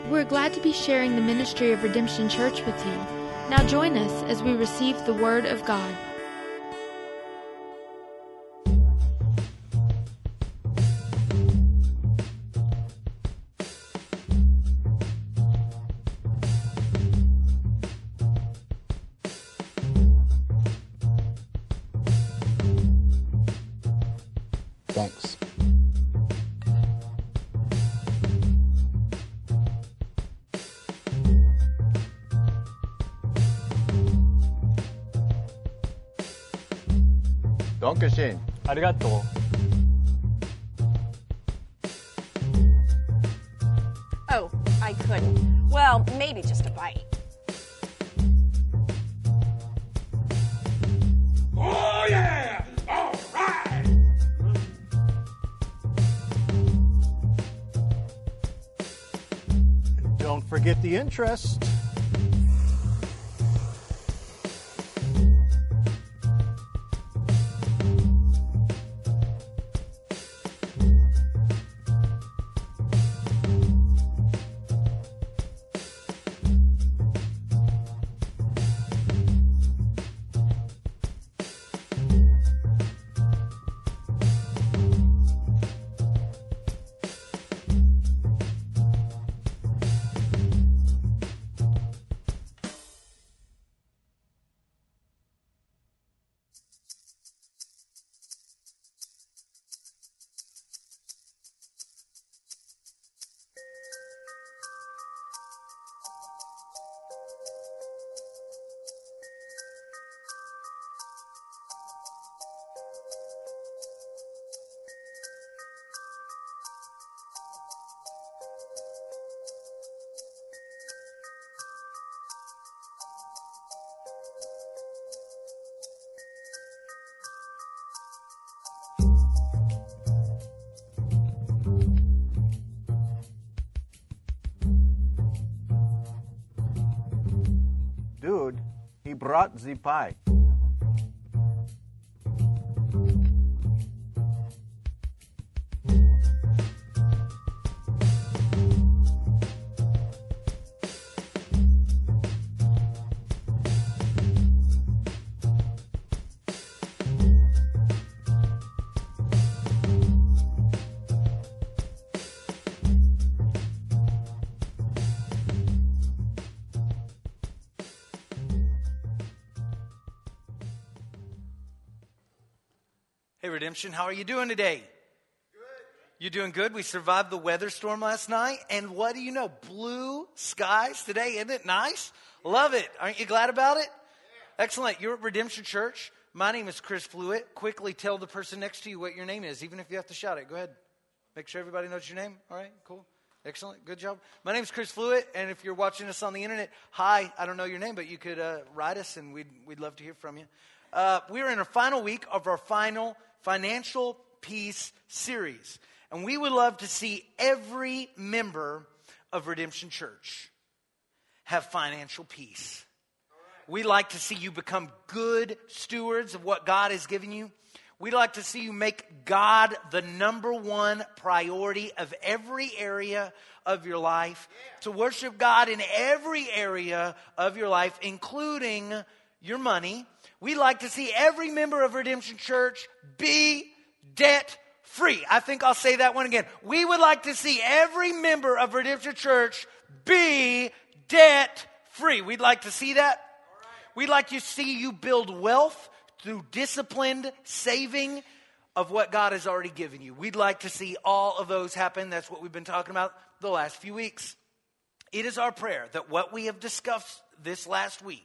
We're glad to be sharing the ministry of Redemption Church with you. Now join us as we receive the Word of God. Thanks. Dankeschön. ありがとう。 Oh, I couldn't. Well, maybe just a bite. Oh, yeah! All right! Don't forget the interest. Dude, he brought the pie. Hey, Redemption, how are you doing today? Good. You doing good? We survived the weather storm last night, and what do you know? Blue skies today. Isn't it nice? Love it. Aren't you glad about it? Yeah. Excellent. You're at Redemption Church. My name is Chris Fluitt. Quickly tell the person next to you what your name is, even if you have to shout it. Go ahead. Make sure everybody knows your name. All right, cool. Excellent. Good job. My name is Chris Fluitt, and if you're watching us on the internet, hi. I don't know your name, but you could write us, and we'd love to hear from you. We're in our final week of our final Financial Peace series. And we would love to see every member of Redemption Church have financial peace. We'd like to see you become good stewards of what God has given you. We'd like to see you make God the number one priority of every area of your life. To worship God in every area of your life, including your money. We'd like to see every member of Redemption Church be debt-free. I think I'll say that one again. We would like to see every member of Redemption Church be debt-free. We'd like to see that. We'd like to see you build wealth through disciplined saving of what God has already given you. We'd like to see all of those happen. That's what we've been talking about the last few weeks. It is our prayer that what we have discussed this last week,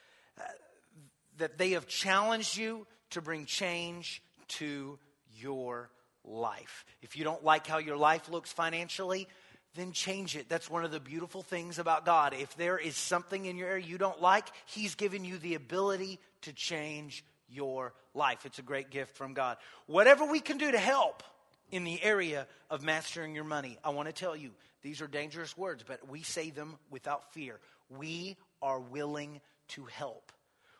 that they have challenged you to bring change to your life. If you don't like how your life looks financially, then change it. That's one of the beautiful things about God. If there is something in your area you don't like, He's given you the ability to change your life. It's a great gift from God. Whatever we can do to help in the area of mastering your money, I want to tell you, these are dangerous words, but we say them without fear. We are willing to help.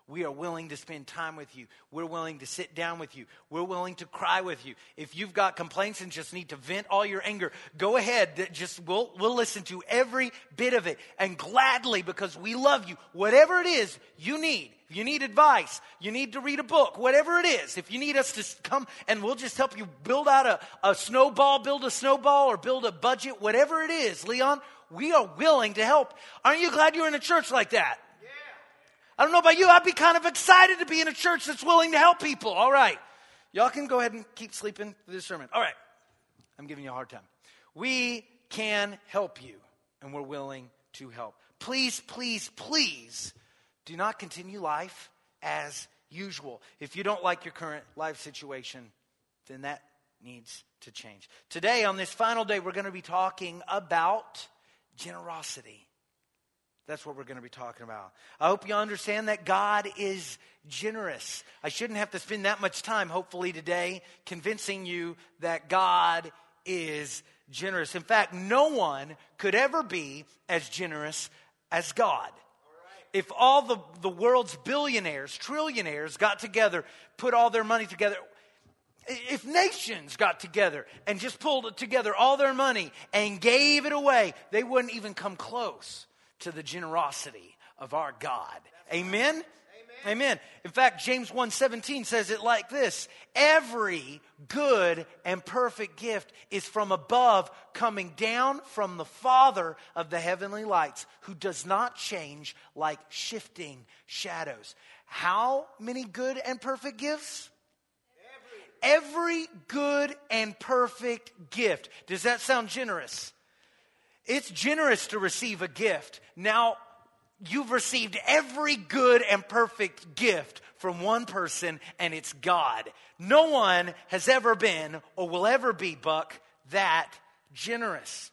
we are willing to spend time with you. We're willing to sit down with you. We're willing to cry with you. If you've got complaints and just need to vent all your anger, go ahead. We'll listen to every bit of it, and gladly, because we love you. Whatever it is you need. If you need advice, you need to read a book, whatever it is. If you need us to come and we'll just help you build out a snowball, or build a budget, whatever it is, Leon, we are willing to help. Aren't you glad you're in a church like that? Yeah. I don't know about you. I'd be kind of excited to be in a church that's willing to help people. All right. Y'all can go ahead and keep sleeping through this sermon. All right. I'm giving you a hard time. We can help you, and we're willing to help. Please, please, please do not continue life as usual. If you don't like your current life situation, then that needs to change. Today, on this final day, we're going to be talking about generosity. That's what we're going to be talking about. I hope you understand that God is generous. I shouldn't have to spend that much time, hopefully today, convincing you that God is generous. In fact, no one could ever be as generous as God. If all the world's billionaires, trillionaires got together, put all their money together, if nations got together and just pulled together all their money and gave it away, they wouldn't even come close to the generosity of our God. Amen? Amen. Amen. In fact, James 1:17 says it like this: every good and perfect gift is from above, coming down from the Father of the heavenly lights, who does not change like shifting shadows. How many good and perfect gifts? Every good and perfect gift. Does that sound generous? It's generous to receive a gift. Now, you've received every good and perfect gift from one person, and it's God. No one has ever been or will ever be, Buck, that generous.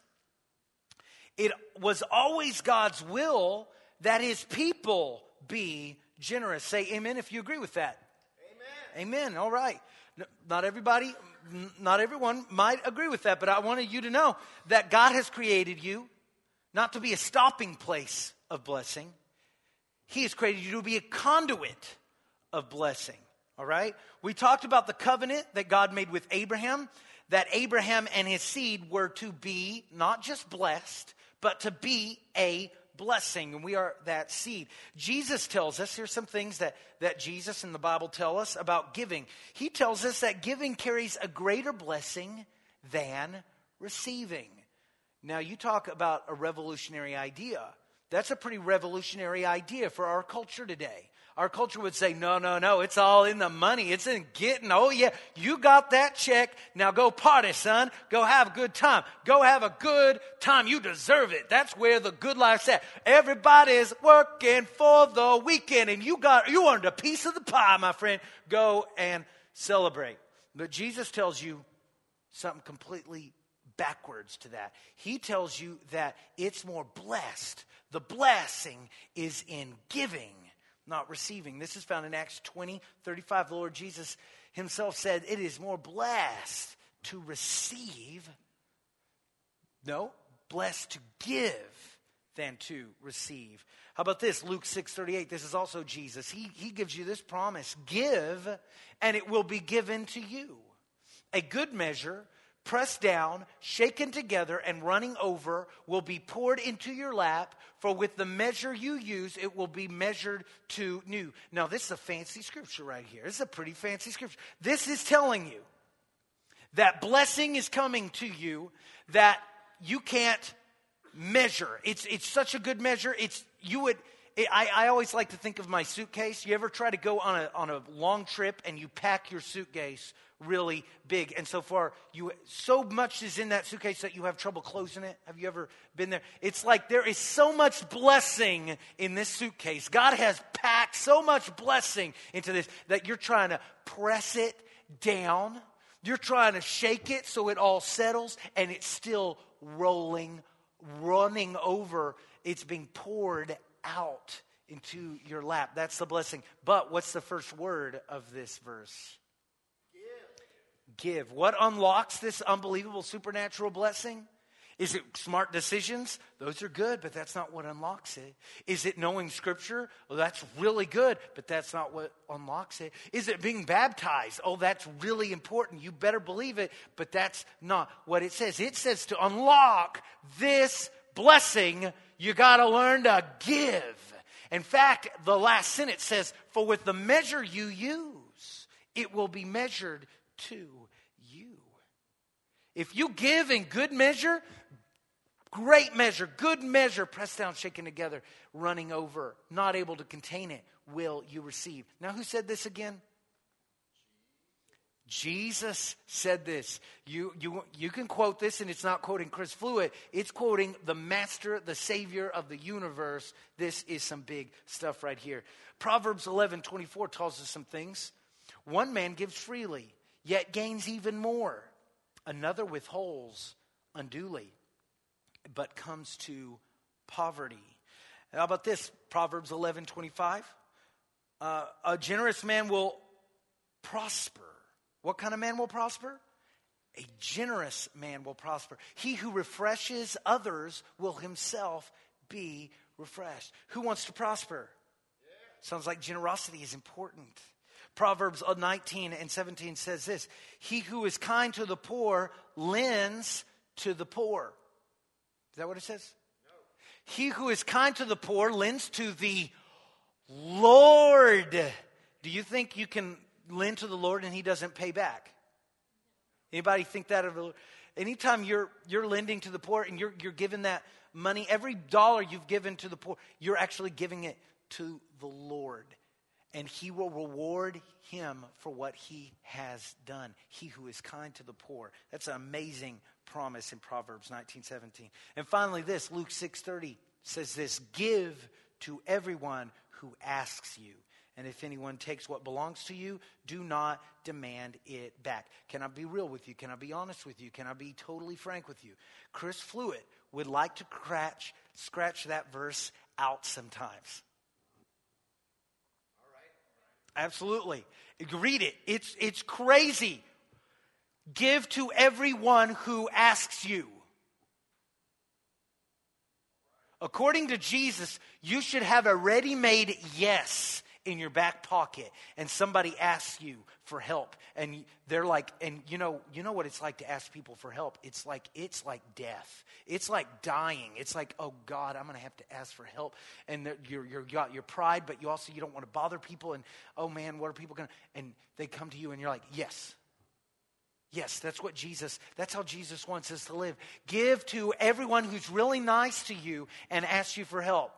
It was always God's will that his people be generous. Say amen if you agree with that. Amen. Amen. All right. Not everyone might agree with that, but I wanted you to know that God has created you not to be a stopping place of blessing. He has created you to be a conduit of blessing. All right? We talked about the covenant that God made with Abraham, that Abraham and his seed were to be not just blessed, but to be a blessing, and we are that seed. Jesus tells us, here's some things that Jesus and the Bible tell us about giving. He tells us that giving carries a greater blessing than receiving. Now, you talk about a revolutionary idea. That's a pretty revolutionary idea for our culture today. Our culture would say, no, it's all in the money. It's in getting, oh yeah, you got that check. Now go party, son. Go have a good time. Go have a good time. You deserve it. That's where the good life's at. Everybody's working for the weekend, and you earned a piece of the pie, my friend. Go and celebrate. But Jesus tells you something completely backwards to that. He tells you that it's more blessed. The blessing is in giving, not receiving. This is found in Acts 20:35. The Lord Jesus himself said, it is more blessed to receive, blessed to give than to receive. How about this? Luke 6:38. This is also Jesus. He gives you this promise. Give, and it will be given to you. A good measure, pressed down, shaken together, and running over, will be poured into your lap. For with the measure you use, it will be measured to you. Now, this is a fancy scripture right here. This is a pretty fancy scripture. This is telling you that blessing is coming to you that you can't measure. It's such a good measure. I always like to think of my suitcase. You ever try to go on a long trip and you pack your suitcase really big, and so much is in that suitcase that you have trouble closing it? Have you ever been there? It's like there is so much blessing in this suitcase. God has packed so much blessing into this that you're trying to press it down. You're trying to shake it so it all settles, and it's still running over. It's being poured out into your lap. That's the blessing. But what's the first word of this verse? Give. What unlocks this unbelievable supernatural blessing? Is it smart decisions? Those are good, but that's not what unlocks it. Is it knowing Scripture? Well, that's really good, but that's not what unlocks it. Is it being baptized? Oh, that's really important. You better believe it, but that's not what it says. It says to unlock this blessing, you got to learn to give. In fact, the last sentence says, for with the measure you use, it will be measured to you. If you give in good measure, great measure, good measure, pressed down, shaken together, running over, not able to contain it, will you receive. Now, who said this again? Jesus said this. You can quote this, and it's not quoting Chris Fluitt. It's quoting the master, the savior of the universe. This is some big stuff right here. Proverbs 11:24 tells us some things. One man gives freely, yet gains even more. Another withholds unduly, but comes to poverty. How about this? Proverbs 11:25. A generous man will prosper. What kind of man will prosper? A generous man will prosper. He who refreshes others will himself be refreshed. Who wants to prosper? Sounds like generosity is important. Proverbs 19:17 says this. He who is kind to the poor lends to the poor. Is that what it says? No. He who is kind to the poor lends to the Lord. Do you think you can lend to the Lord and he doesn't pay back? Anybody think that of the Lord? Anytime you're lending to the poor and you're giving that money, every dollar you've given to the poor, you're actually giving it to the Lord. And he will reward him for what he has done. He who is kind to the poor. That's an amazing promise in Proverbs 19:17. And finally this, Luke 6:30 says this. Give to everyone who asks you. And if anyone takes what belongs to you, do not demand it back. Can I be real with you? Can I be honest with you? Can I be totally frank with you? Chris Fluitt would like to scratch that verse out sometimes. Absolutely. Read it. It's crazy. Give to everyone who asks you. According to Jesus, you should have a ready-made yes in your back pocket, and somebody asks you for help, and they're like, and you know what it's like to ask people for help. It's like death. It's like dying. It's like, oh God, I'm going to have to ask for help, and you got your pride, but you don't want to bother people, and oh man, what are people going to? And they come to you, and you're like, yes, that's how Jesus wants us to live. Give to everyone who's really nice to you and asks you for help.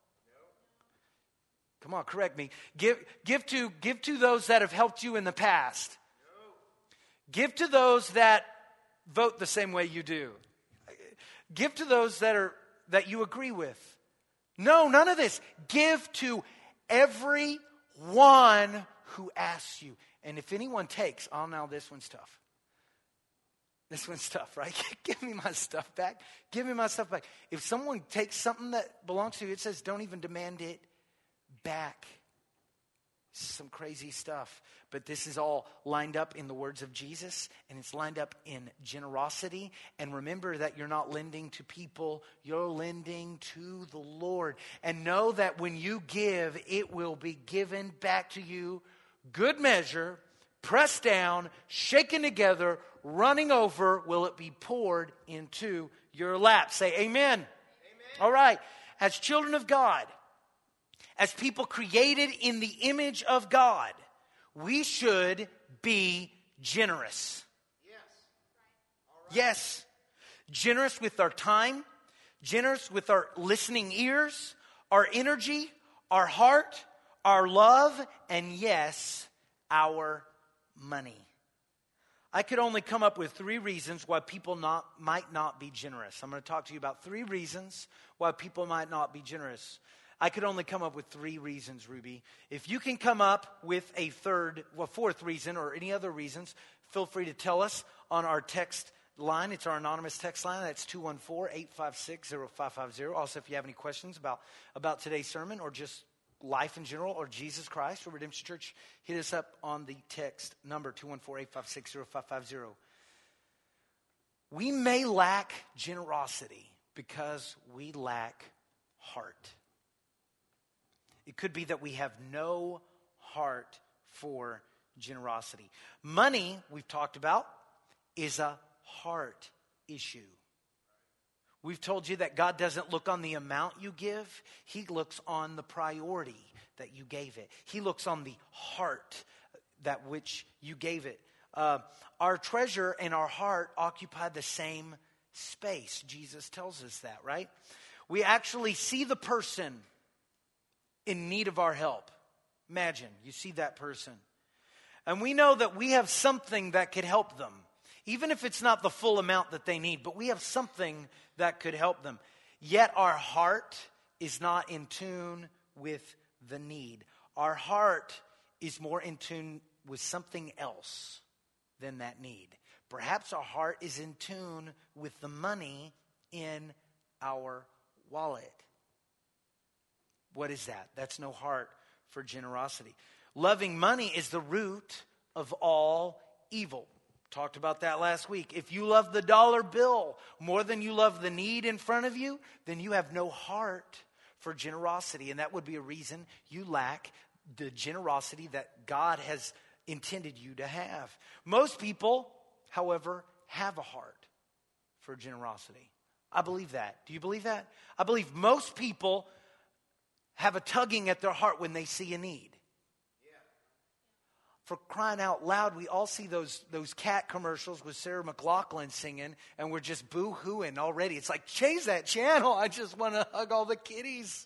Come on, correct me. Give to those that have helped you in the past. Give to those that vote the same way you do. Give to those that you agree with. No, none of this. Give to everyone who asks you. And if anyone takes, oh, now this one's tough. This one's tough, right? Give me my stuff back. Give me my stuff back. If someone takes something that belongs to you, it says don't even demand it back. Some crazy stuff. But this is all lined up in the words of Jesus, and it's lined up in generosity. And remember that you're not lending to people, you're lending to the Lord. And know that when you give, it will be given back to you. Good measure, pressed down, shaken together, running over, will it be poured into your lap. Say amen. Amen. All right. As children of God, as people created in the image of God, we should be generous. Yes. Right. Yes. Generous with our time, generous with our listening ears, our energy, our heart, our love, and yes, our money. I could only come up with 3 reasons why people might not be generous. I'm going to talk to you about 3 reasons why people might not be generous. I could only come up with 3 reasons, Ruby. If you can come up with a 4th reason or any other reasons, feel free to tell us on our text line. It's our anonymous text line. That's 214-856-0550. Also, if you have any questions about today's sermon or just life in general or Jesus Christ or Redemption Church, hit us up on the text number 214-856-0550. We may lack generosity because we lack heart. It could be that we have no heart for generosity. Money, we've talked about, is a heart issue. We've told you that God doesn't look on the amount you give. He looks on the priority that you gave it. He looks on the heart that which you gave it. Our treasure and our heart occupy the same space. Jesus tells us that, right? We actually see the person in need of our help. Imagine, you see that person. And we know that we have something that could help them. Even if it's not the full amount that they need, but we have something that could help them. Yet our heart is not in tune with the need. Our heart is more in tune with something else than that need. Perhaps our heart is in tune with the money in our wallet. What is that? That's no heart for generosity. Loving money is the root of all evil. Talked about that last week. If you love the dollar bill more than you love the need in front of you, then you have no heart for generosity. And that would be a reason you lack the generosity that God has intended you to have. Most people, however, have a heart for generosity. I believe that. Do you believe that? I believe most people have a tugging at their heart when they see a need. For crying out loud, we all see those cat commercials with Sarah McLachlan singing, and we're just boo-hooing already. It's like, change that channel. I just want to hug all the kitties.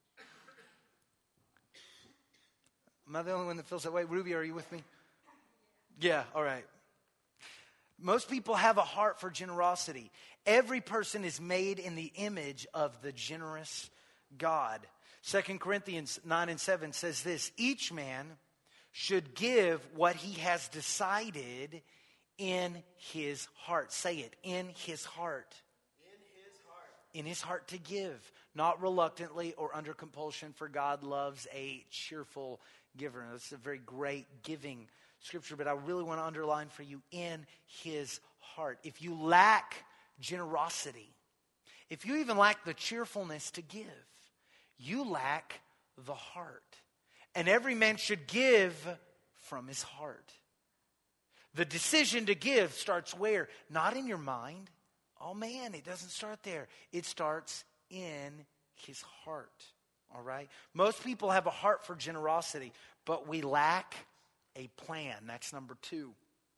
Am I the only one that feels that way? Ruby, are you with me? Yeah, all right. Most people have a heart for generosity. Every person is made in the image of the generous God. 2 Corinthians 9:7 says this: each man should give what he has decided in his heart. Say it, in his heart. In his heart. In his heart to give, not reluctantly or under compulsion, for God loves a cheerful giver. Now, that's a very great giving scripture, but I really want to underline for you, in his heart. If you lack generosity, if you even lack the cheerfulness to give, you lack the heart. And every man should give from his heart. The decision to give starts where? Not in your mind. Oh man, it doesn't start there. It starts in his heart. All right? Most people have a heart for generosity, but we lack a plan. That's number 2.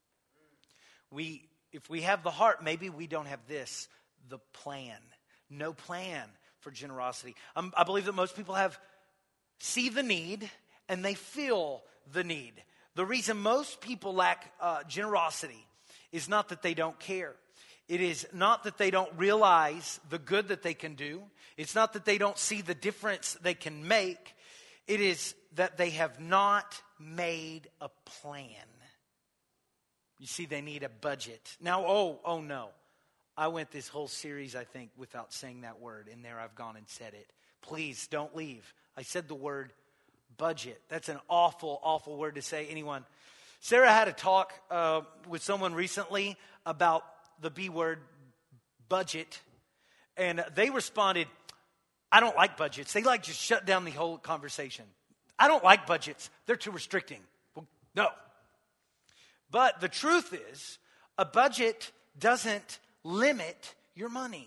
If we have the heart, maybe we don't have this, the plan. No plan for generosity. I believe that most people see the need and they feel the need. The reason most people lack generosity is not that they don't care. It is not that they don't realize the good that they can do. It's not that they don't see the difference they can make. It is that they have not made a plan. You see, they need a budget. Now, oh no. I went this whole series, I think, without saying that word. And there I've gone and said it. Please don't leave. I said the word budget. That's an awful, awful word to say. Anyone? Sarah had a talk with someone recently about the B word, budget. And they responded, I don't like budgets. They just shut down the whole conversation. I don't like budgets. They're too restricting. Well, no. But the truth is, a budget doesn't limit your money.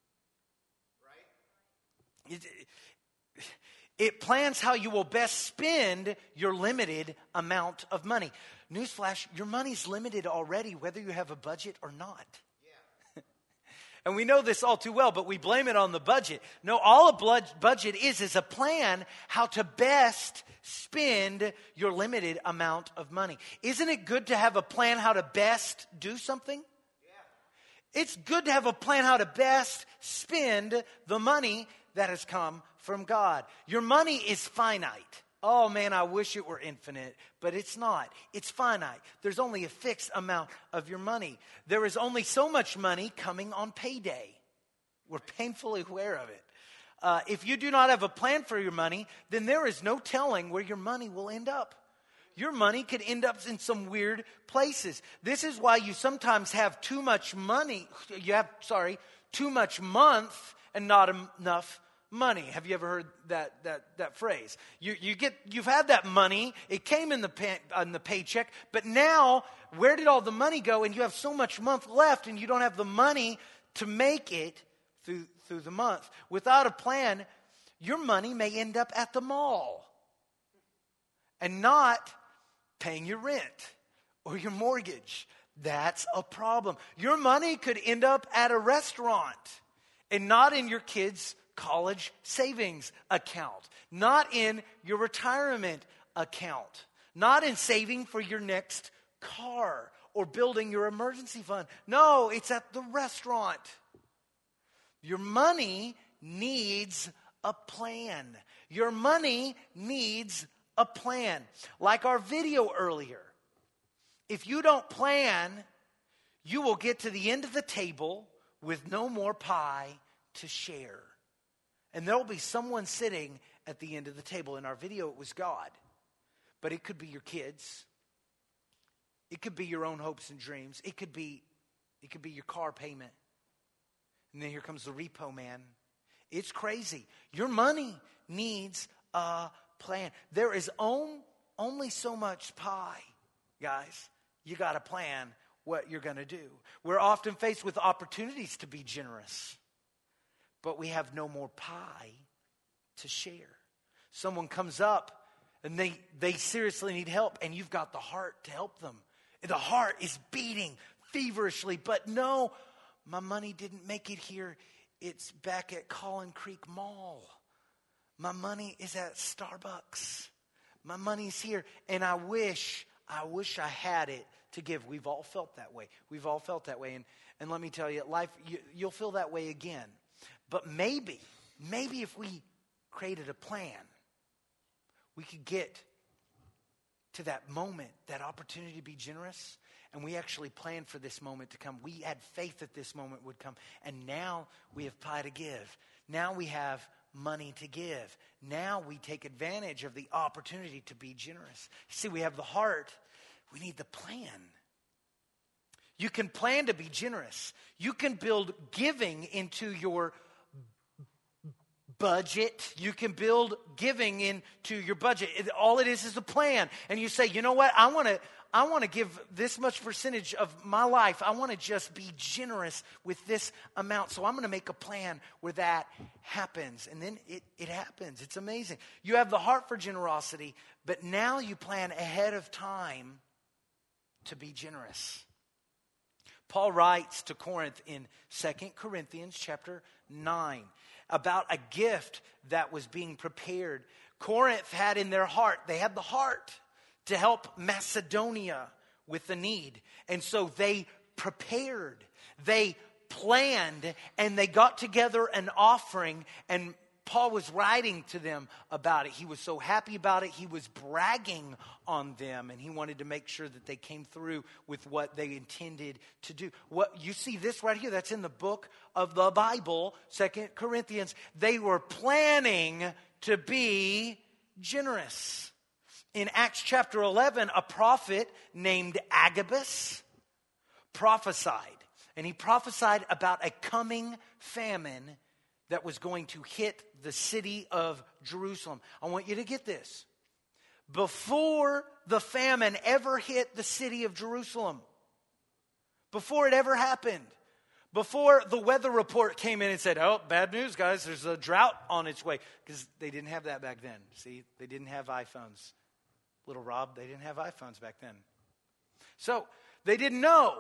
Right? It plans how you will best spend your limited amount of money. Newsflash, your money's limited already, whether you have a budget or not. Yeah. And we know this all too well, but we blame it on the budget. No, all a budget is a plan how to best spend your limited amount of money. Isn't it good to have a plan how to best do something? Yeah. It's good to have a plan how to best spend the money that has come from God. Your money is finite. Oh man, I wish it were infinite, but it's not. It's finite. There's only a fixed amount of your money. There is only so much money coming on payday. We're painfully aware of it. If you do not have a plan for your money, then there is no telling where your money will end up. your money could end up in some weird places. This is why you sometimes have too much money. Too much month and not enough money. Have you ever heard that phrase? You've had that money. It came in the paycheck, but now where did all the money go? And you have so much month left, and you don't have the money to make it through the month. Without a plan, your money may end up at the mall and not paying your rent or your mortgage. That's a problem. Your money could end up at a restaurant and not in your kids' college savings account, not in your retirement account, not in saving for your next car or building your emergency fund. No, it's at the restaurant. Your money needs a plan. Your money needs a plan. Like our video earlier. If you don't plan, you will get to the end of the table with no more pie to share. And there will be someone sitting at the end of the table. In our video, it was God. But it could be your kids. It could be your own hopes and dreams. It could be your car payment. And then here comes the repo man. It's crazy. Your money needs a plan. There is only so much pie, guys. You got to plan what you're going to do. We're often faced with opportunities to be generous, but we have no more pie to share. Someone comes up and they seriously need help, and you've got the heart to help them. The heart is beating feverishly, but no, my money didn't make it here. It's back at Collin Creek Mall. My money is at Starbucks. My money's here, and I wish I had it to give. We've all felt that way. And let me tell you, life, you'll feel that way again. But maybe if we created a plan, we could get to that moment, that opportunity to be generous, and we actually planned for this moment to come. We had faith that this moment would come, and now we have pie to give. Now we have money to give. Now we take advantage of the opportunity to be generous. See, we have the heart. We need the plan. You can plan to be generous. You can build giving into your budget. You can build giving into your budget. All it is a plan. And you say, you know what? I want to give this much percentage of my life. I want to just be generous with this amount. So I'm going to make a plan where that happens. And then it happens. It's amazing. You have the heart for generosity, but now you plan ahead of time to be generous. Paul writes to Corinth in 2 Corinthians chapter 9 about a gift that was being prepared. Corinth had in their heart, they had the heart to help Macedonia with the need. And so they prepared, they planned, and they got together an offering, and Paul was writing to them about it. He was so happy about it. He was bragging on them, and he wanted to make sure that they came through with what they intended to do. What you see this right here, that's in the book of the Bible, 2 Corinthians. They were planning to be generous. In Acts chapter 11, a prophet named Agabus prophesied. And he prophesied about a coming famine that was going to hit the city of Jerusalem. I want you to get this. Before the famine ever hit the city of Jerusalem, before it ever happened, before the weather report came in and said, oh, bad news, guys, there's a drought on its way. Because they didn't have that back then. See, they didn't have iPhones. Little Rob, they didn't have iPhones back then. So they didn't know.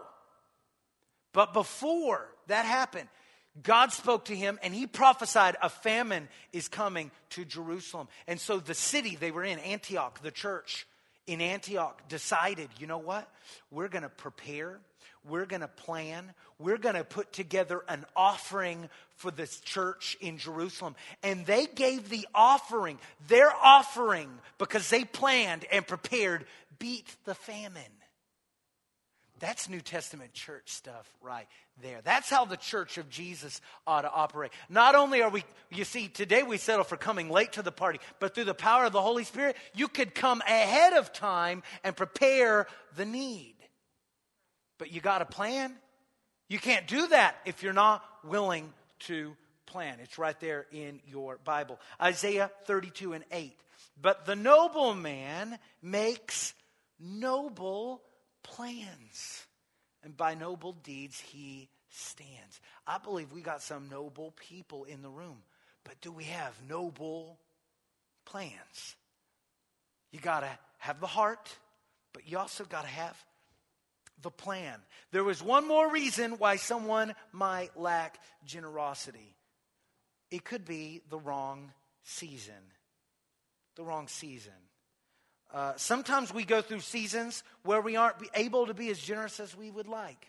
But before that happened, God spoke to him and he prophesied a famine is coming to Jerusalem. And so the city they were in, Antioch, the church in Antioch, decided, you know what? We're going to prepare. We're going to plan. We're going to put together an offering for this church in Jerusalem. And they gave the offering, their offering, because they planned and prepared, beat the famine. That's New Testament church stuff right there. That's how the church of Jesus ought to operate. Not only are we, you see, today we settle for coming late to the party, but through the power of the Holy Spirit, you could come ahead of time and prepare the need. But you got to plan. You can't do that if you're not willing to plan. It's right there in your Bible. Isaiah 32:8. But the noble man makes noble plans, and by noble deeds he stands. I believe we got some noble people in the room, but do we have noble plans? You got to have the heart, but you also got to have the plan. There was one more reason why someone might lack generosity. It could be the wrong season. The wrong season. Sometimes we go through seasons where we aren't able to be as generous as we would like.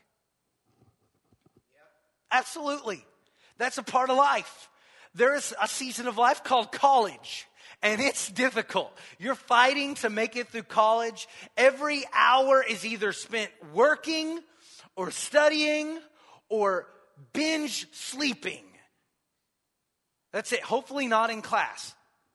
Absolutely. That's a part of life. There is a season of life called college, and it's difficult. You're fighting to make it through college. Every hour is either spent working or studying or binge sleeping. That's it. Hopefully not in class.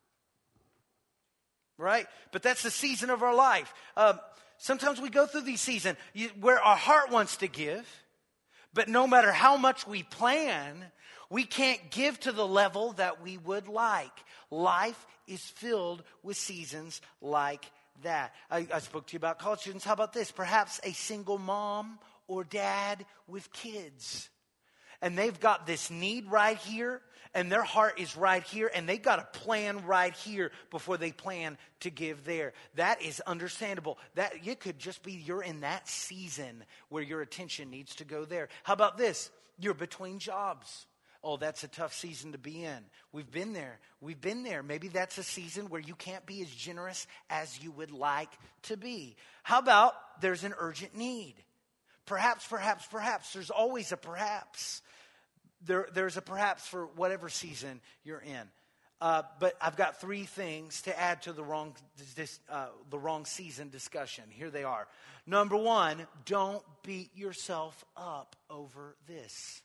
Right? But that's the season of our life. Sometimes we go through these seasons where our heart wants to give, but no matter how much we plan, we can't give to the level that we would like. Life is filled with seasons like that. I spoke to you about college students. How about this? Perhaps a single mom or dad with kids. And they've got this need right here, and their heart is right here, and they got a plan right here before they plan to give there. That is understandable. That it could just be you're in that season where your attention needs to go there. How about this? You're between jobs. Oh, that's a tough season to be in. We've been there. We've been there. Maybe that's a season where you can't be as generous as you would like to be. How about there's an urgent need? Perhaps. There's always a perhaps. There's a perhaps for whatever season you're in. But I've got three things to add to the wrong season discussion. Here they are. Number one, don't beat yourself up over this.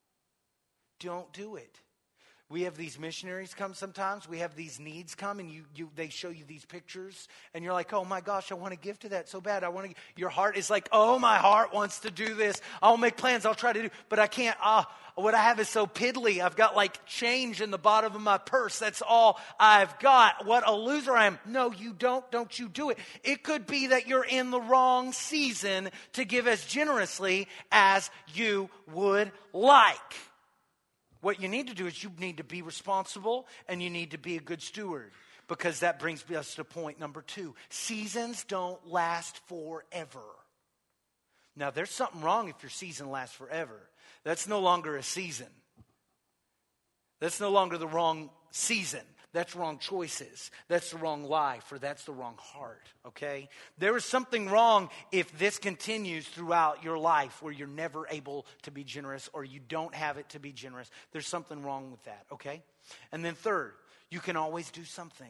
Don't do it. We have these missionaries come sometimes. We have these needs come, and they show you these pictures, and you're like, oh my gosh, I want to give to that so bad. Your heart is like, oh, my heart wants to do this. I'll make plans. I'll try to do, but I can't. What I have is so piddly. I've got like change in the bottom of my purse. That's all I've got. What a loser I am. No, you don't. Don't you do it. It could be that you're in the wrong season to give as generously as you would like. What you need to do is you need to be responsible and you need to be a good steward, because that brings us to point number 2. Seasons don't last forever. Now, there's something wrong if your season lasts forever. That's no longer a season. That's no longer the wrong season. That's wrong choices. That's the wrong life, or that's the wrong heart, okay? There is something wrong if this continues throughout your life where you're never able to be generous or you don't have it to be generous. There's something wrong with that, okay? And then third, you can always do something.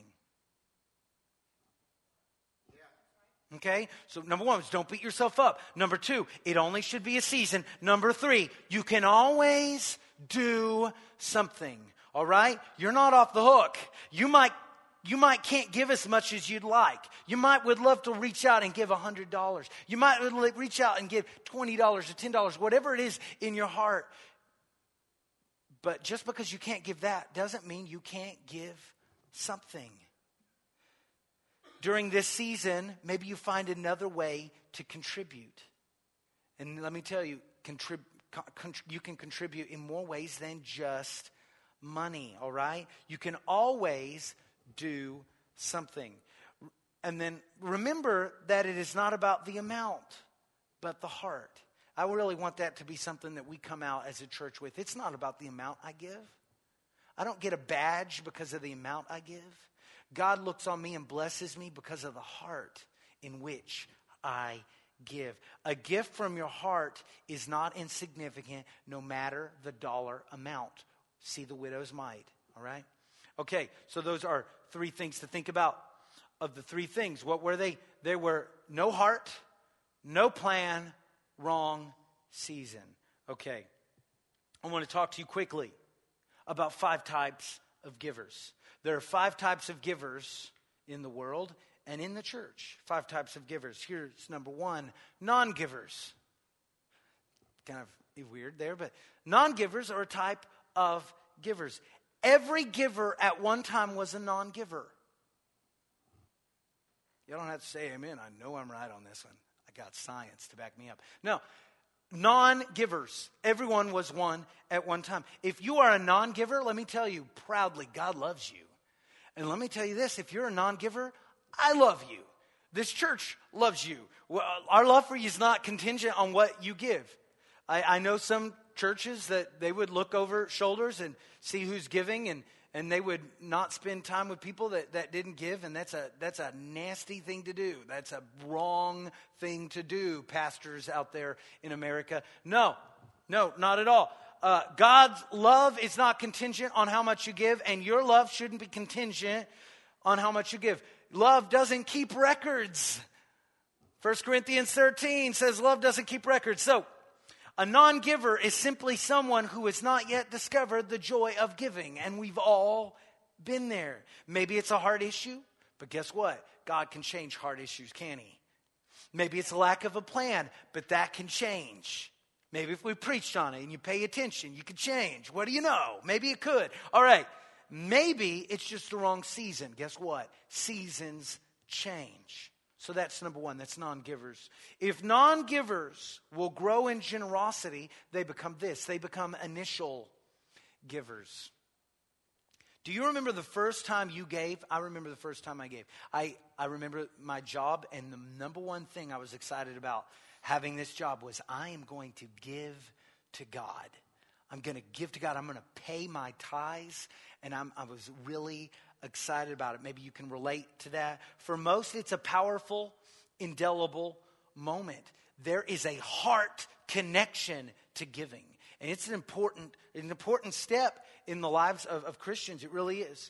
Okay? So number 1 is don't beat yourself up. Number 2, it only should be a season. Number 3, you can always do something. All right? You're not off the hook. You might can't give as much as you'd like. You would love to reach out and give $100. You might reach out and give $20 or $10, whatever it is in your heart. But just because you can't give that doesn't mean you can't give something. During this season, maybe you find another way to contribute. And let me tell you, you can contribute in more ways than just money, all right? You can always do something. And then remember that it is not about the amount, but the heart. I really want that to be something that we come out as a church with. It's not about the amount I give. I don't get a badge because of the amount I give. God looks on me and blesses me because of the heart in which I give. A gift from your heart is not insignificant no matter the dollar amount. See the widow's mite, all right? Okay, so those are 3 things to think about. Of the 3 things, what were they? They were no heart, no plan, wrong season. Okay, I want to talk to you quickly about 5 types of givers. There are 5 types of givers in the world and in the church. 5 types of givers. Here's number 1, non-givers. Kind of weird there, but non-givers are a type of givers. Every giver at one time was a non-giver. You don't have to say amen. I know I'm right on this one. I got science to back me up. No, non-givers. Everyone was one at one time. If you are a non-giver, let me tell you proudly, God loves you. And let me tell you this, if you're a non-giver, I love you. This church loves you. Well, our love for you is not contingent on what you give. I know some churches that they would look over shoulders and see who's giving, and they would not spend time with people that didn't give, and that's a nasty thing to do. That's a wrong thing to do, pastors out there in America. No, not at all. God's love is not contingent on how much you give, and your love shouldn't be contingent on how much you give. Love doesn't keep records. 1 Corinthians 13 says love doesn't keep records. So, a non-giver is simply someone who has not yet discovered the joy of giving. And we've all been there. Maybe it's a heart issue, but guess what? God can change heart issues, can't he? Maybe it's a lack of a plan, but that can change. Maybe if we preached on it and you pay attention, you could change. What do you know? Maybe it could. All right. Maybe it's just the wrong season. Guess what? Seasons change. So that's number 1. That's non-givers. If non-givers will grow in generosity, they become this. They become initial givers. Do you remember the first time you gave? I remember the first time I gave. I remember my job, and the number one thing I was excited about having this job was I am going to give to God. I'm going to give to God. I'm going to pay my tithes, and I was really excited about it. Maybe you can relate to that. For most, it's a powerful, indelible moment. There is a heart connection to giving. And it's an important step in the lives of Christians. It really is.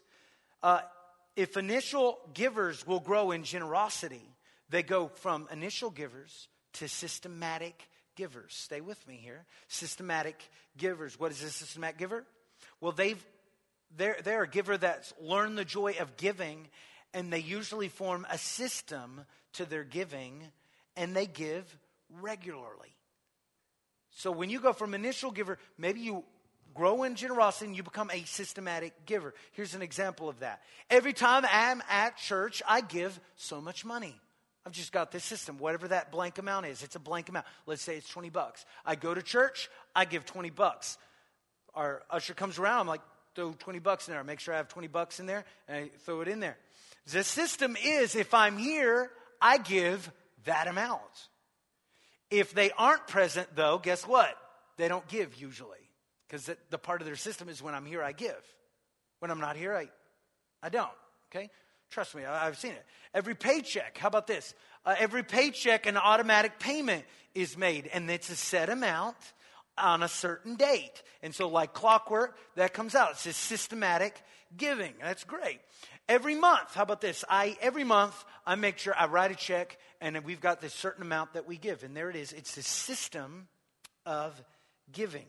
If initial givers will grow in generosity, they go from initial givers to systematic givers. Stay with me here. Systematic givers. What is a systematic giver? Well, they're a giver that's learned the joy of giving, and they usually form a system to their giving, and they give regularly. So when you go from initial giver, maybe you grow in generosity and you become a systematic giver. Here's an example of that. Every time I'm at church, I give so much money. I've just got this system, whatever that blank amount is. It's a blank amount. Let's say it's $20. I go to church, I give $20. Our usher comes around, I'm like, throw $20 in there. Make sure I have $20 in there, and I throw it in there. The system is, if I'm here, I give that amount. If they aren't present, though, guess what? They don't give usually. Because the part of their system is when I'm here, I give. When I'm not here, I don't. Okay? Trust me, I've seen it. Every paycheck, how about this? Every paycheck, an automatic payment is made, and it's a set amount on a certain date. And so like clockwork, that comes out. It's just systematic giving. That's great. Every month, how about this? Every month, I make sure I write a check, and we've got this certain amount that we give. And there it is. It's the system of giving.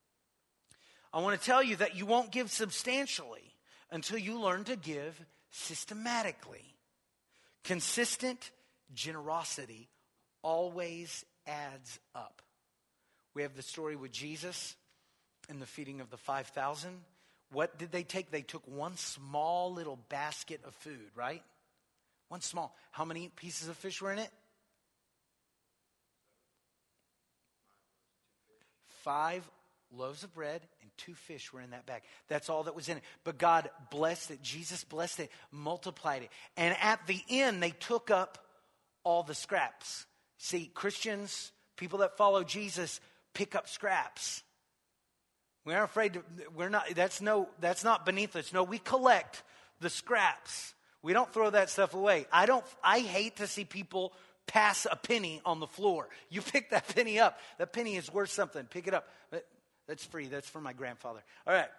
I want to tell you that you won't give substantially until you learn to give systematically. Consistent generosity always adds up. We have the story with Jesus and the feeding of the 5,000. What did they take? They took one small little basket of food, right? One small. How many pieces of fish were in it? 5 loaves of bread and 2 fish were in that bag. That's all that was in it. But God blessed it. Jesus blessed it, multiplied it. And at the end, they took up all the scraps. See, Christians, people that follow Jesus, pick up scraps. We aren't afraid to, that's not beneath us. No, we collect the scraps. We don't throw that stuff away. I hate to see people pass a penny on the floor. You pick that penny up. That penny is worth something. Pick it up. That's free. That's for my grandfather. All right.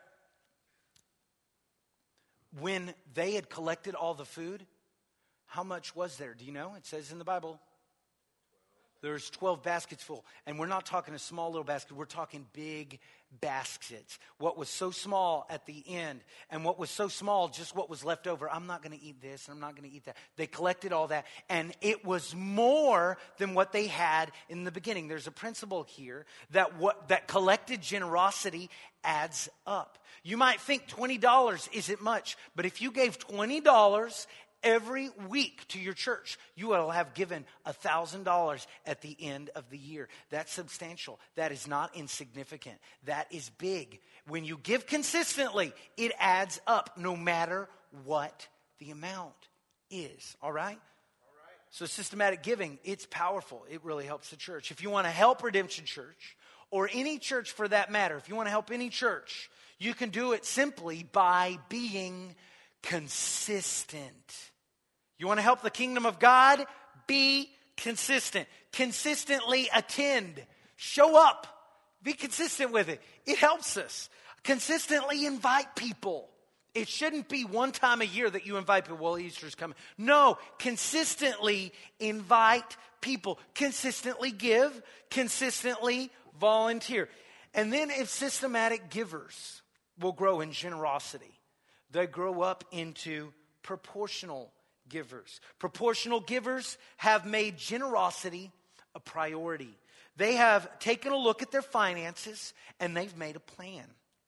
When they had collected all the food, how much was there? Do you know? It says in the Bible, There's 12 baskets full. And we're not talking a small little basket. We're talking big baskets. What was so small at the end and what was so small, just what was left over. I'm not going to eat this and I'm not going to eat that. They collected all that and it was more than what they had in the beginning. There's a principle here that collected generosity adds up. You might think $20 isn't much, but if you gave $20 every week to your church, you will have given $1,000 at the end of the year. That's substantial. That is not insignificant. That is big. When you give consistently, it adds up no matter what the amount is. All right? So systematic giving, it's powerful. It really helps the church. If you want to help Redemption Church, or any church for that matter, if you want to help any church, you can do it simply by being consistent. You want to help the kingdom of God? Be consistent. Consistently attend. Show up. Be consistent with it. It helps us. Consistently invite people. It shouldn't be one time a year that you invite people. Well, Easter's coming. No, consistently invite people. Consistently give. Consistently volunteer. And then if systematic givers will grow in generosity, they grow up into proportional givers. Proportional givers have made generosity a priority. They have taken a look at their finances and they've made a plan.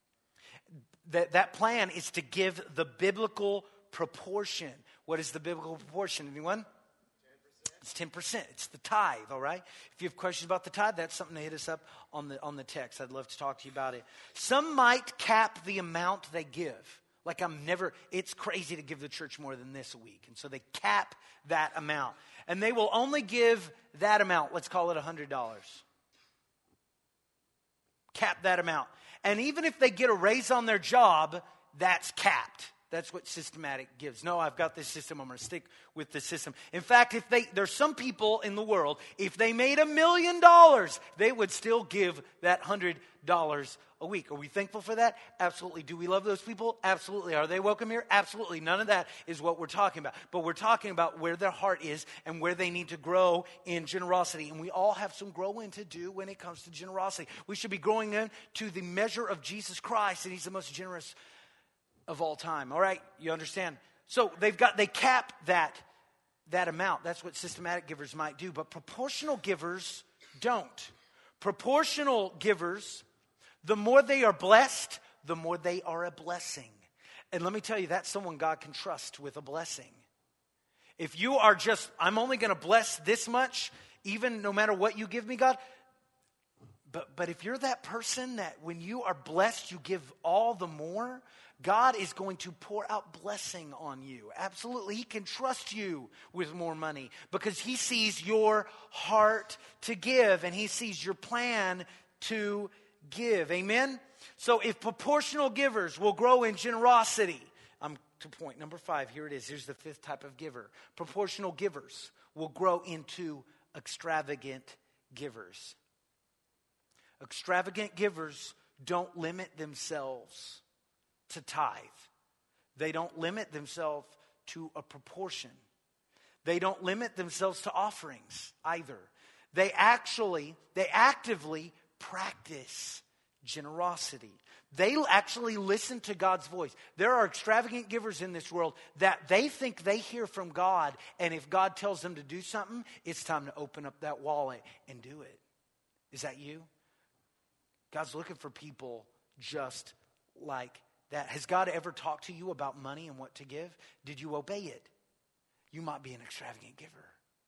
That plan is to give the biblical proportion. What is the biblical proportion? Anyone? 10%. It's 10%. It's the tithe, all right? If you have questions about the tithe, that's something to hit us up on the text. I'd love to talk to you about it. Some might cap the amount they give. Like it's crazy to give the church more than this a week. And so they cap that amount. And they will only give that amount. Let's call it $100. Cap that amount. And even if they get a raise on their job, that's capped. That's what systematic gives. No, I've got this system. I'm going to stick with the system. In fact, there's some people in the world, if they made $1 million, they would still give that $100 a week. Are we thankful for that? Absolutely. Do we love those people? Absolutely. Are they welcome here? Absolutely. None of that is what we're talking about. But we're talking about where their heart is and where they need to grow in generosity. And we all have some growing to do when it comes to generosity. We should be growing into the measure of Jesus Christ, and He's the most generous of all time. All right, you understand? So they cap that amount. That's what systematic givers might do, but proportional givers don't. Proportional givers, the more they are blessed, the more they are a blessing. And let me tell you, that's someone God can trust with a blessing. If you are just, I'm only going to bless this much, even no matter what you give me, God. But if you're that person that when you are blessed, you give all the more, God is going to pour out blessing on you. Absolutely. He can trust you with more money because He sees your heart to give and He sees your plan to give. Amen? So if proportional givers will grow in generosity, I'm to point number 5. Here it is. Here's the 5th type of giver. Proportional givers will grow into extravagant givers. Extravagant givers don't limit themselves to tithe. They don't limit themselves to a proportion. They don't limit themselves to offerings either. They actively practice generosity. They actually listen to God's voice. There are extravagant givers in this world that they think they hear from God, and if God tells them to do something, it's time to open up that wallet and do it. Is that you? God's looking for people just like that. Has God ever talked to you about money and what to give? Did you obey it? You might be an extravagant giver.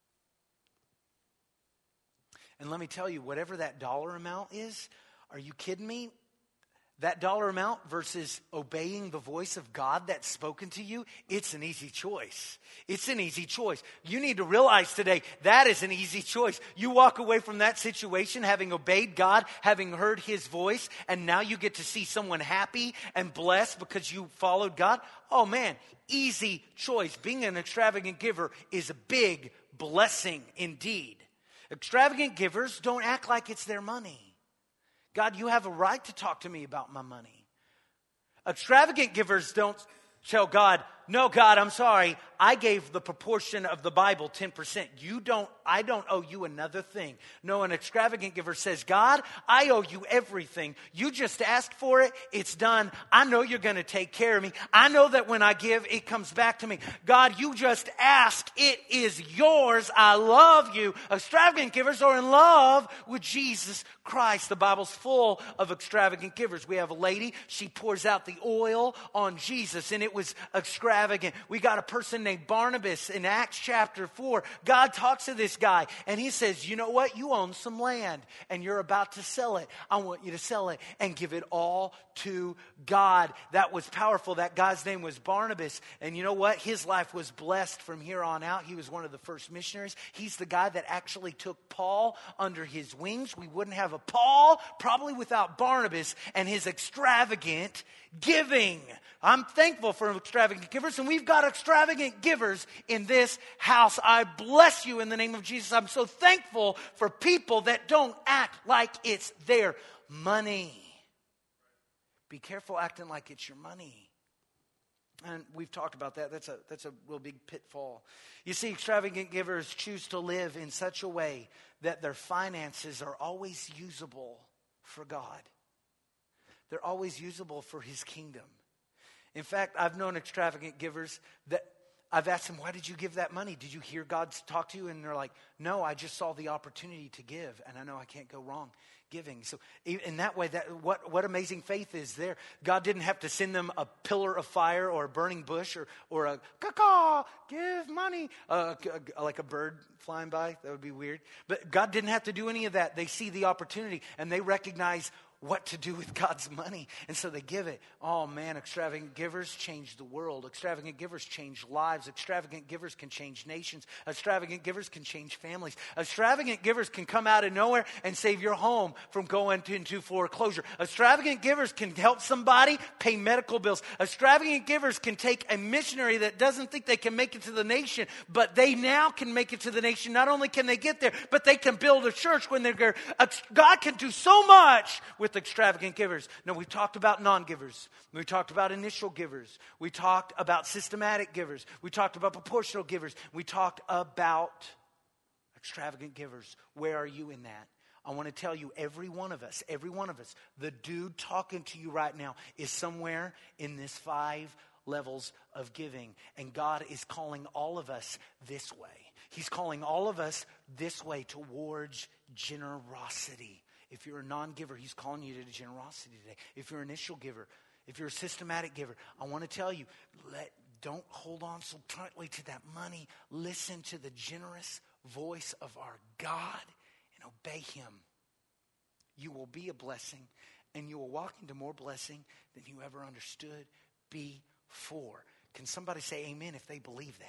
And let me tell you, whatever that dollar amount is, are you kidding me? That dollar amount versus obeying the voice of God that's spoken to you, it's an easy choice. It's an easy choice. You need to realize today that is an easy choice. You walk away from that situation having obeyed God, having heard His voice, and now you get to see someone happy and blessed because you followed God. Oh man, easy choice. Being an extravagant giver is a big blessing indeed. Extravagant givers don't act like it's their money. God, you have a right to talk to me about my money. Extravagant givers don't tell God, no, God, I'm sorry. I gave the proportion of the Bible 10%. I don't owe you another thing. No, an extravagant giver says, God, I owe you everything. You just asked for it. It's done. I know you're going to take care of me. I know that when I give, it comes back to me. God, you just ask. It is yours. I love you. Extravagant givers are in love with Jesus Christ. The Bible's full of extravagant givers. We have a lady. She pours out the oil on Jesus, and it was extravagant. We got a person named Barnabas in Acts chapter 4. God talks to this guy, and he says, you know what? You own some land, and you're about to sell it. I want you to sell it and give it all to God. That was powerful. That guy's name was Barnabas. And you know what? His life was blessed from here on out. He was one of the first missionaries. He's the guy that actually took Paul under his wings. We wouldn't have a Paul probably without Barnabas and his extravagant giving. I'm thankful for extravagant givers, and we've got extravagant givers in this house. I bless you in the name of Jesus. I'm so thankful for people that don't act like it's their money. Be careful acting like it's your money. And we've talked about that. That's a real big pitfall. You see, extravagant givers choose to live in such a way that their finances are always usable for God. They're always usable for His kingdom. In fact, I've known extravagant givers that I've asked them, why did you give that money? Did you hear God talk to you? And they're like, no, I just saw the opportunity to give, and I know I can't go wrong giving. So in that way, what amazing faith is there. God didn't have to send them a pillar of fire or a burning bush or a caw, give money, like a bird flying by. That would be weird. But God didn't have to do any of that. They see the opportunity, and they recognize what to do with God's money. And so they give it. Oh man, extravagant givers change the world. Extravagant givers change lives. Extravagant givers can change nations. Extravagant givers can change families. Extravagant givers can come out of nowhere and save your home from going into foreclosure. Extravagant givers can help somebody pay medical bills. Extravagant givers can take a missionary that doesn't think they can make it to the nation, but they now can make it to the nation. Not only can they get there, but they can build a church when they're there. God can do so much with extravagant givers. No, we talked about non-givers. We talked about initial givers. We talked about systematic givers. We talked about proportional givers. We talked about extravagant givers. Where are you in that? I want to tell you, every one of us, the dude talking to you right now is somewhere in this 5 levels of giving. And God is calling all of us this way. He's calling all of us this way towards generosity. If you're a non-giver, He's calling you to generosity today. If you're an initial giver, if you're a systematic giver, I want to tell you, don't hold on so tightly to that money. Listen to the generous voice of our God and obey Him. You will be a blessing, and you will walk into more blessing than you ever understood before. Can somebody say amen if they believe that?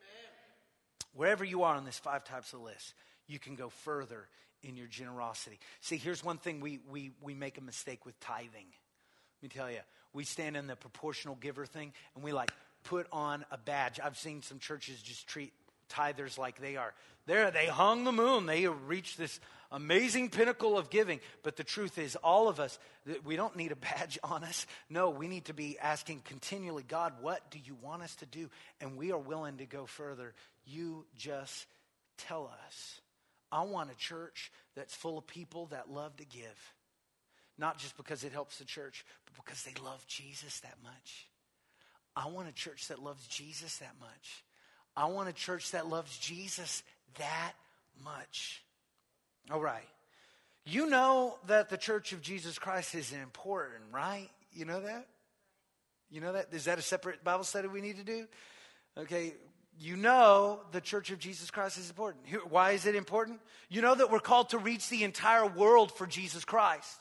Amen. Wherever you are on this 5 types of list, you can go further in your generosity. See, here's one thing we make a mistake with tithing. Let me tell you, we stand in the proportional giver thing, and we put on a badge. I've seen some churches just treat tithers like they are. They hung the moon. They reached this amazing pinnacle of giving. But the truth is, all of us, we don't need a badge on us. No, we need to be asking continually, God, what do you want us to do? And we are willing to go further. You just tell us. I want a church that's full of people that love to give. Not just because it helps the church, but because they love Jesus that much. I want a church that loves Jesus that much. I want a church that loves Jesus that much. All right. You know that the Church of Jesus Christ is important, right? You know that? You know that? Is that a separate Bible study we need to do? Okay. You know the Church of Jesus Christ is important. Why is it important? You know that we're called to reach the entire world for Jesus Christ.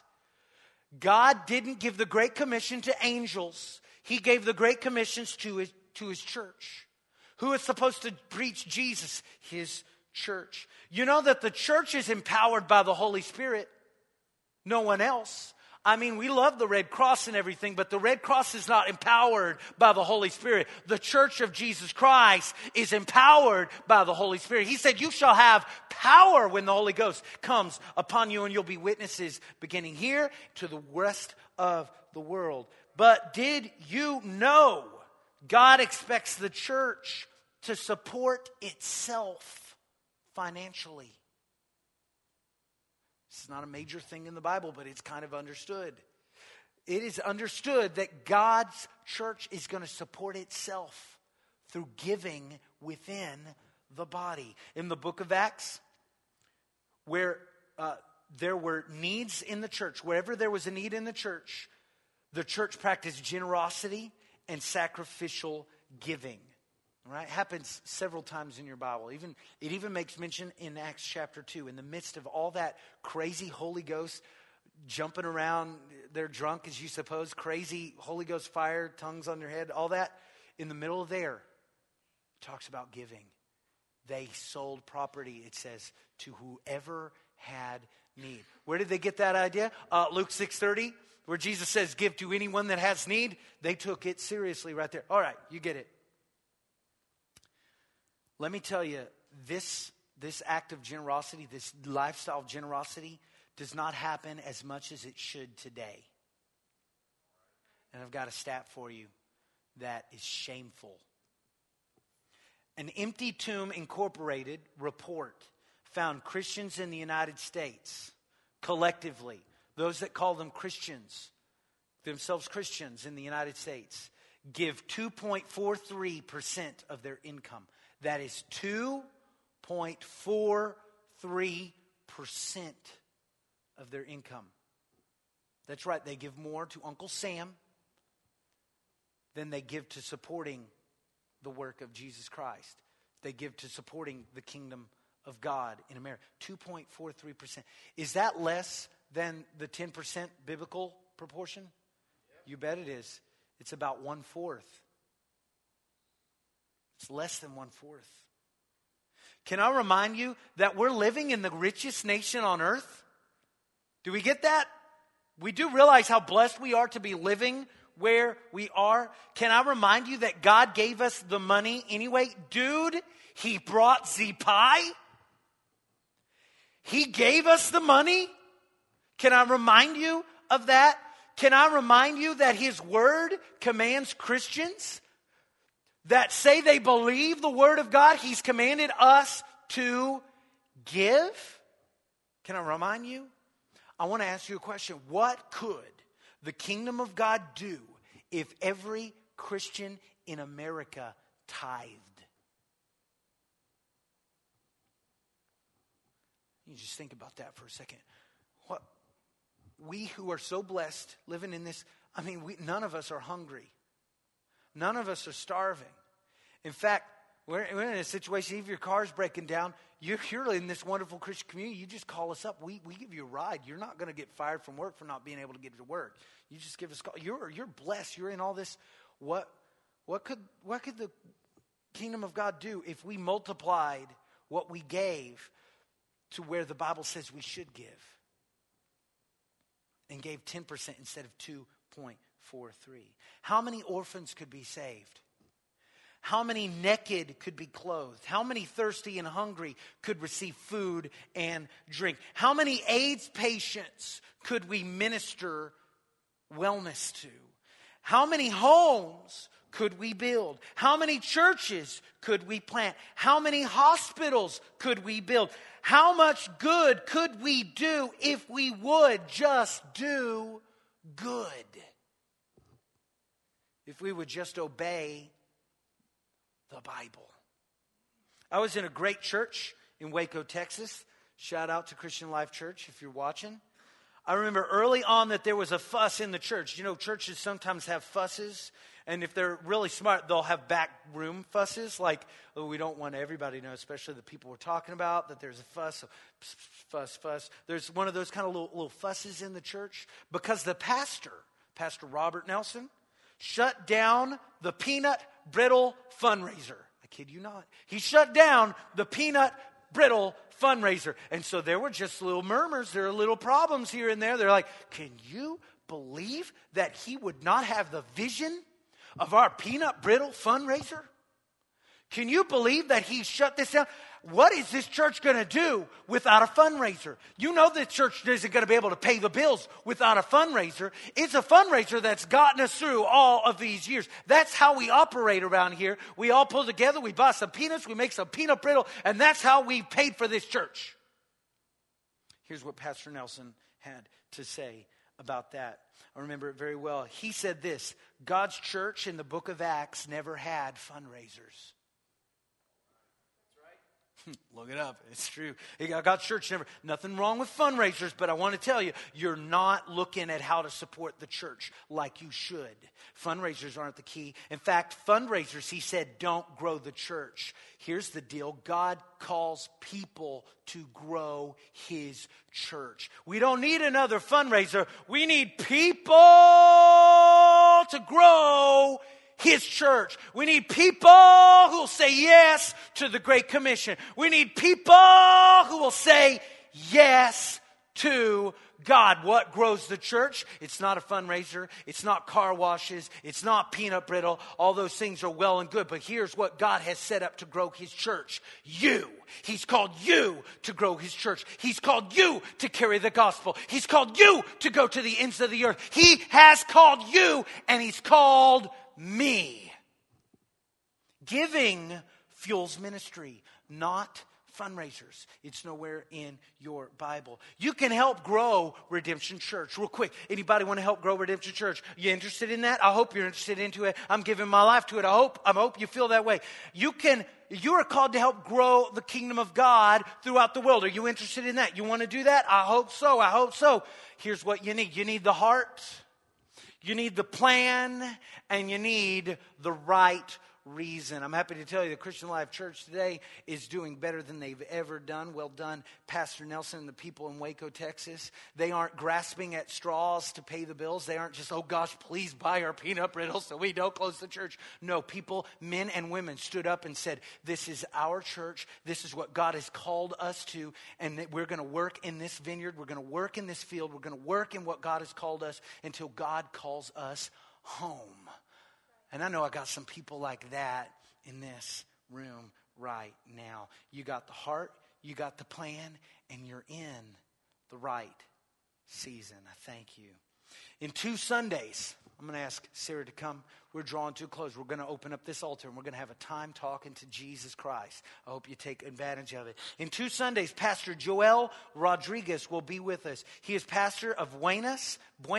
God didn't give the Great Commission to angels. He gave the Great Commissions to his church. Who is supposed to preach Jesus? His church. You know that the church is empowered by the Holy Spirit. No one else. I mean, we love the Red Cross and everything, but the Red Cross is not empowered by the Holy Spirit. The Church of Jesus Christ is empowered by the Holy Spirit. He said, you shall have power when the Holy Ghost comes upon you, and you'll be witnesses beginning here to the rest of the world. But did you know God expects the church to support itself financially. This is not a major thing in the Bible, but it's kind of understood. It is understood that God's church is going to support itself through giving within the body. In the book of Acts, where there were needs in the church, wherever there was a need in the church practiced generosity and sacrificial giving. All right? It happens several times in your Bible. It even makes mention in Acts chapter 2. In the midst of all that crazy Holy Ghost jumping around, they're drunk as you suppose, crazy Holy Ghost fire, tongues on their head, all that. In the middle of there, it talks about giving. They sold property, it says, to whoever had need. Where did they get that idea? Luke 6:30, where Jesus says, give to anyone that has need. They took it seriously right there. All right, you get it. Let me tell you, this act of generosity, this lifestyle of generosity, does not happen as much as it should today. And I've got a stat for you that is shameful. An Empty Tomb Incorporated report found Christians in the United States, collectively, those that call themselves Christians in the United States, give 2.43% of their income. That is 2.43% of their income. That's right, they give more to Uncle Sam than they give to supporting the work of Jesus Christ. They give to supporting the kingdom of God in America. 2.43%. Is that less than the 10% biblical proportion? You bet it is. It's about 1/4. It's less than 1/4. Can I remind you that we're living in the richest nation on earth? Do we get that? We do realize how blessed we are to be living where we are. Can I remind you that God gave us the money anyway? Dude, He brought the pie. He gave us the money. Can I remind you of that? Can I remind you that His Word commands Christians that say they believe the Word of God, He's commanded us to give? Can I remind you? I want to ask you a question. What could the kingdom of God do if every Christian in America tithed? You just think about that for a second. What we who are so blessed living in this, none of us are hungry. None of us are starving. In fact, we're in a situation, if your car's breaking down, you're in this wonderful Christian community, you just call us up. We give you a ride. You're not going to get fired from work for not being able to get to work. You just give us a call. You're blessed. You're in all this. What could the kingdom of God do if we multiplied what we gave to where the Bible says we should give? And gave 10% instead of 2.43. How many orphans could be saved? How many naked could be clothed? How many thirsty and hungry could receive food and drink? How many AIDS patients could we minister wellness to? How many homes could we build? How many churches could we plant? How many hospitals could we build? How much good could we do if we would just do good? If we would just obey the Bible. I was in a great church in Waco, Texas. Shout out to Christian Life Church if you're watching. I remember early on that there was a fuss in the church. You know, churches sometimes have fusses. And if they're really smart, they'll have back room fusses. Like, oh, we don't want everybody to know, especially the people we're talking about, that there's a fuss. So, fuss. There's one of those kind of little fusses in the church. Because the Pastor Robert Nelson, shut down the peanut brittle fundraiser. I kid you not. He shut down the peanut brittle fundraiser. And so there were just little murmurs. There are little problems here and there. They're like, can you believe that he would not have the vision of our peanut brittle fundraiser? Can you believe that he shut this down? What is this church going to do without a fundraiser? You know the church isn't going to be able to pay the bills without a fundraiser. It's a fundraiser that's gotten us through all of these years. That's how we operate around here. We all pull together, we buy some peanuts, we make some peanut brittle, and that's how we paid for this church. Here's what Pastor Nelson had to say about that. I remember it very well. He said this: God's church in the book of Acts never had fundraisers. Look it up. It's true. God's church never, nothing wrong with fundraisers, but I want to tell you, you're not looking at how to support the church like you should. Fundraisers aren't the key. In fact, fundraisers, he said, don't grow the church. Here's the deal. God calls people to grow his church. We don't need another fundraiser. We need people to grow his church. We need people who will say yes to the Great Commission. We need people who will say yes to God. What grows the church? It's not a fundraiser. It's not car washes. It's not peanut brittle. All those things are well and good. But here's what God has set up to grow his church. You. He's called you to grow his church. He's called you to carry the gospel. He's called you to go to the ends of the earth. He has called you, and he's called me. Giving fuels ministry, not fundraisers. It's nowhere in your Bible. You can help grow Redemption Church. Real quick, anybody want to help grow Redemption Church? You interested in that? I hope you're interested into it. I'm giving my life to it. I hope you feel that way. You are called to help grow the kingdom of God throughout the world. Are you interested in that? You want to do that? I hope so. Here's what you need. You need the heart. You need the plan, and you need the right reason. I'm happy to tell you the Christian Life Church today is doing better than they've ever done. Well done, Pastor Nelson and the people in Waco, Texas. They aren't grasping at straws to pay the bills. They aren't just, oh gosh, please buy our peanut brittle so we don't close the church. No, people, men and women stood up and said, this is our church. This is what God has called us to, and we're going to work in this vineyard. We're going to work in this field. We're going to work in what God has called us until God calls us home. And I know I got some people like that in this room right now. You got the heart, you got the plan, and you're in the right season. I thank you. In 2 Sundays, I'm going to ask Sarah to come. We're drawing to a close. We're going to open up this altar, and we're going to have a time talking to Jesus Christ. I hope you take advantage of it. In 2 Sundays, Pastor Joel Rodriguez will be with us. He is pastor of Buenos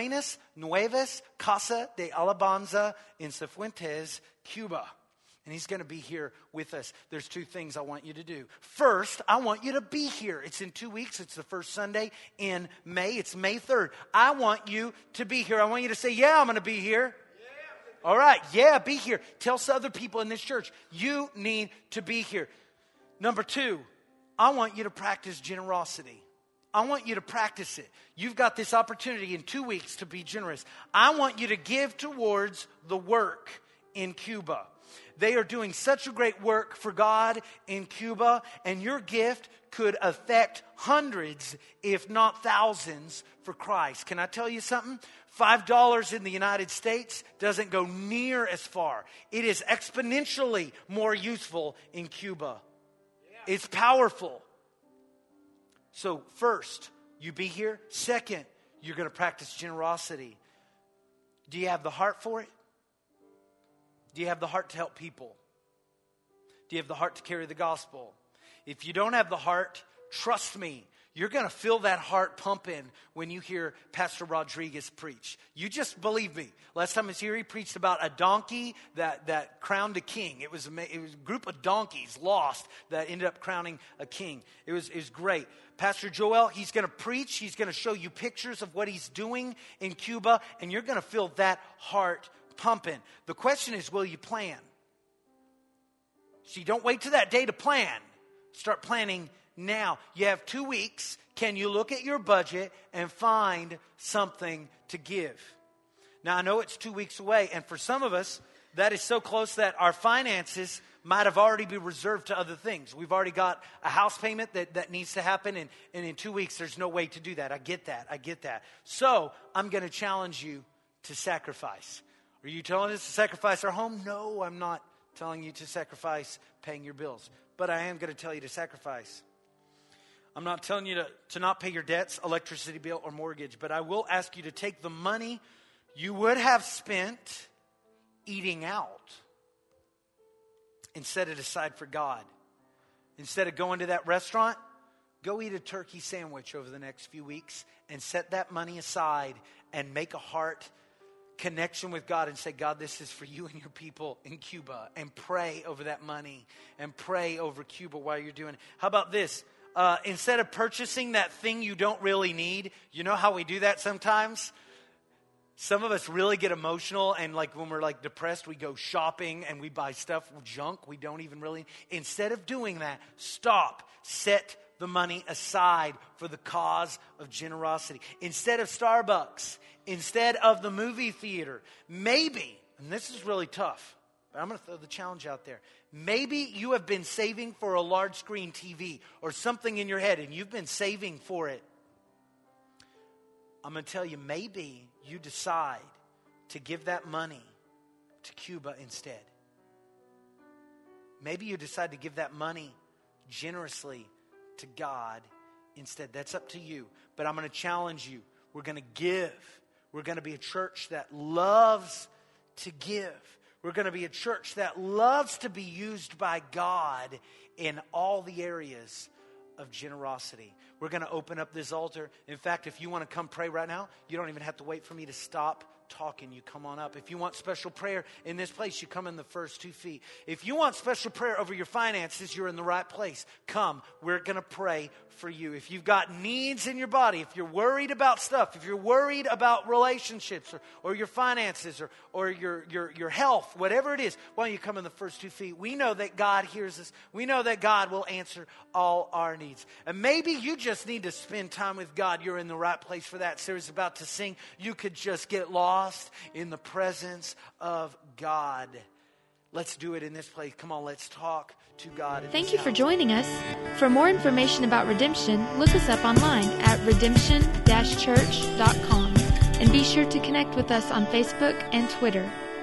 Nuevos Casa de Alabanza in Cifuentes, Cuba. And he's going to be here with us. There's 2 things I want you to do. First, I want you to be here. It's in 2 weeks. It's the first Sunday in May. It's May 3rd. I want you to be here. I want you to say, yeah, I'm going to be here. Yeah. All right. Yeah, be here. Tell some other people in this church, you need to be here. Number 2, I want you to practice generosity. I want you to practice it. You've got this opportunity in 2 weeks to be generous. I want you to give towards the work in Cuba. They are doing such a great work for God in Cuba, and your gift could affect hundreds, if not thousands, for Christ. Can I tell you something? $5 in the United States doesn't go near as far. It is exponentially more useful in Cuba. It's powerful. So first, you be here. Second, you're going to practice generosity. Do you have the heart for it? Do you have the heart to help people? Do you have the heart to carry the gospel? If you don't have the heart, trust me, you're going to feel that heart pumping when you hear Pastor Rodriguez preach. You just believe me. Last time I was here, he preached about a donkey that crowned a king. It was a group of donkeys lost that ended up crowning a king. It was great. Pastor Joel, he's going to preach. He's going to show you pictures of what he's doing in Cuba, and you're going to feel that heart pumping. The question is, will you plan? So you don't wait till that day to plan. Start planning now. You have 2 weeks. Can you look at your budget and find something to give? Now, I know it's 2 weeks away, and for some of us, that is so close that our finances might have already been reserved to other things. We've already got a house payment that needs to happen, and in 2 weeks, there's no way to do that. I get that. So, I'm going to challenge you to sacrifice. Are you telling us to sacrifice our home? No, I'm not telling you to sacrifice paying your bills, but I am going to tell you to sacrifice. I'm not telling you to not pay your debts, electricity bill, or mortgage, but I will ask you to take the money you would have spent eating out and set it aside for God. Instead of going to that restaurant, go eat a turkey sandwich over the next few weeks and set that money aside and make a heart connection with God and say, God, this is for you and your people in Cuba, and pray over that money and pray over Cuba while you're doing it. How about this? Instead of purchasing that thing you don't really need, you know how we do that sometimes? Some of us really get emotional, and like when we're like depressed, we go shopping and we buy stuff, junk we don't even really. Instead of doing that, stop. Set the money aside for the cause of generosity. Instead of Starbucks, instead of the movie theater, maybe, and this is really tough, but I'm going to throw the challenge out there. Maybe you have been saving for a large screen TV or something in your head, and you've been saving for it. I'm going to tell you, maybe you decide to give that money to Cuba instead. Maybe you decide to give that money generously to God instead. That's up to you. But I'm going to challenge you. We're going to give. We're going to be a church that loves to give. We're going to be a church that loves to be used by God in all the areas of generosity. We're going to open up this altar. In fact, if you want to come pray right now, you don't even have to wait for me to stop talking. You come on up. If you want special prayer in this place, you come in the first 2 feet. If you want special prayer over your finances, you're in the right place. Come. We're going to pray for you. If you've got needs in your body, if you're worried about stuff, if you're worried about relationships or your finances or your health, whatever it is, why don't you come in the first 2 feet? We know that God hears us. We know that God will answer all our needs. And maybe you just need to spend time with God. You're in the right place for that. Sarah's about to sing. You could just get lost in the presence of God. Let's do it in this place. Come on, let's talk to God. Thank you for joining us. For more information about Redemption, look us up online at redemption-church.com and be sure to connect with us on Facebook and Twitter.